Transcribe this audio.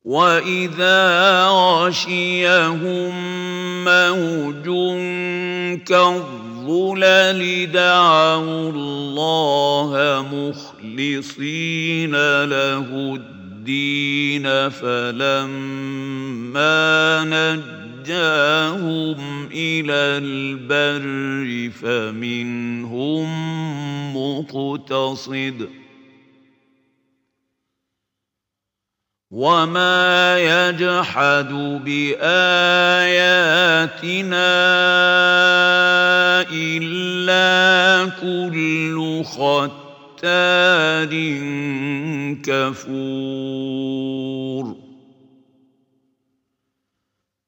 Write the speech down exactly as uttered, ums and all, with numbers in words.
وإذا غشيهم موج كالظلل دعوا الله مخلصين له الدين فلما نجاهم إلى البر فمنهم مقتصد وما يجحد بآياتنا إلا كل ختار كفور.